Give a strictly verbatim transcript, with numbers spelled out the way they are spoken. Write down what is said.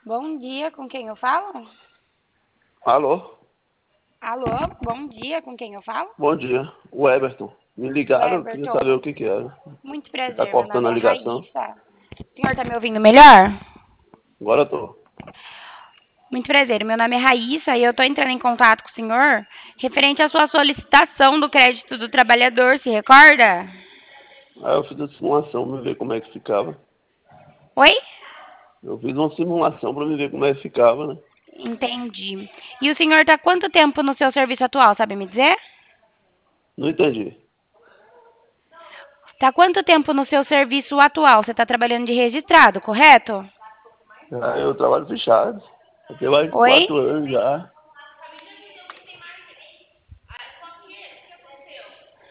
Bom dia, com quem eu falo? Alô? Alô, bom dia, com quem eu falo? Bom dia. O Everton. Me O ligaram, eu queria saber Everton. o que que era. Muito Que tá prazer, meu cortando nome a é ligação. Raíssa. O senhor tá me ouvindo melhor? Agora eu tô. Muito prazer, meu nome é Raíssa e eu tô entrando em contato com o senhor referente à sua solicitação do crédito do trabalhador, se recorda? Aí eu fiz a simulação pra ver como é que ficava. Oi? Eu fiz uma simulação pra ver como é que ficava, né? Entendi. E o senhor tá quanto tempo no seu serviço atual, sabe me dizer? Não entendi. Tá quanto tempo no seu serviço atual? Você tá trabalhando de registrado, correto? Ah, eu trabalho fechado. Eu tenho mais de Oi? quatro anos já.